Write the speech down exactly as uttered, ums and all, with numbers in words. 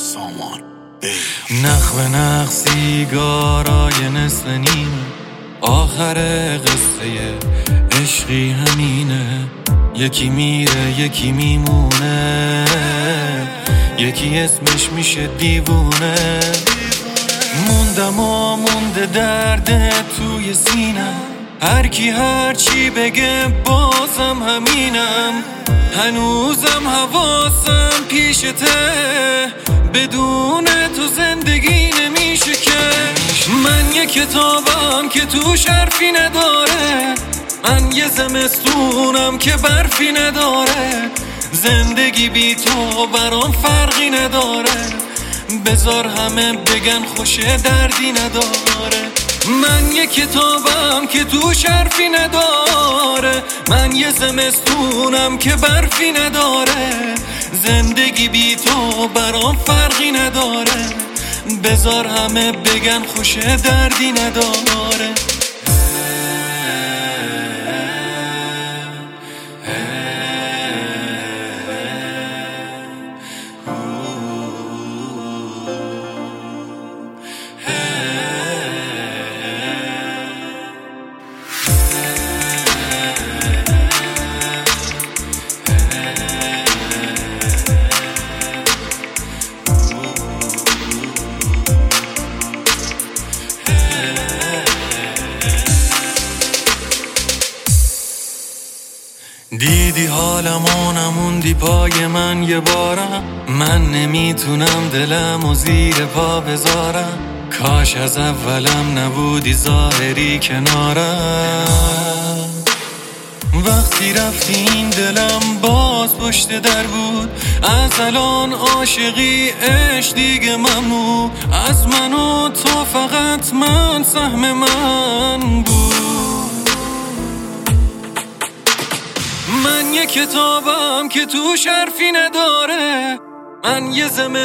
سامان نخ به نخ سیگارای نصف نیمه، آخر قصه عشقی همینه. یکی میره یکی میمونه، یکی اسمش میشه دیوونه. موندم و مونده درد توی سینم، هر کی هر چی بگه بازم همینم. هنوزم حواسم پیشته، بدون تو زندگی نمیشه که. من یه کتابم که توش حرفی نداره، من یه زمستونم که برفی نداره. زندگی بی تو برام فرقی نداره، بذار همه بگن خوشه دردی نداره. من یه کتابم که توش حرفی نداره، من یه زمستونم که برفی نداره. زندگی بی تو برام فرقی نداره، بذار همه بگن خوشه دردی نداره. دیدی حالمو نموندی پای من یه بارم، من نمیتونم دلم و زیر پا بذارم. کاش از اولم نبودی ظاهری کنارم. وقتی رفتی این دلم باز پشت در بود، از الان عاشقی عشق دیگه ممنوع. از من و تو فقط من سهم من بود. من یه کتابم که توش حرفی نداره، من یه زمستونم